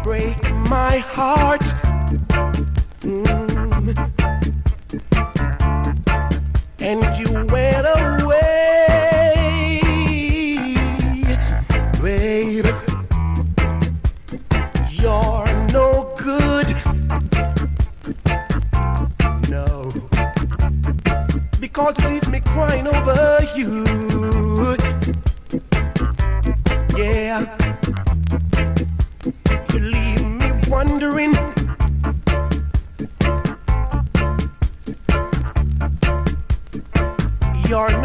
break my heart. And you went away, baby. You're no good. No. Because you leave me crying over you. Yeah. You leave me wondering. You're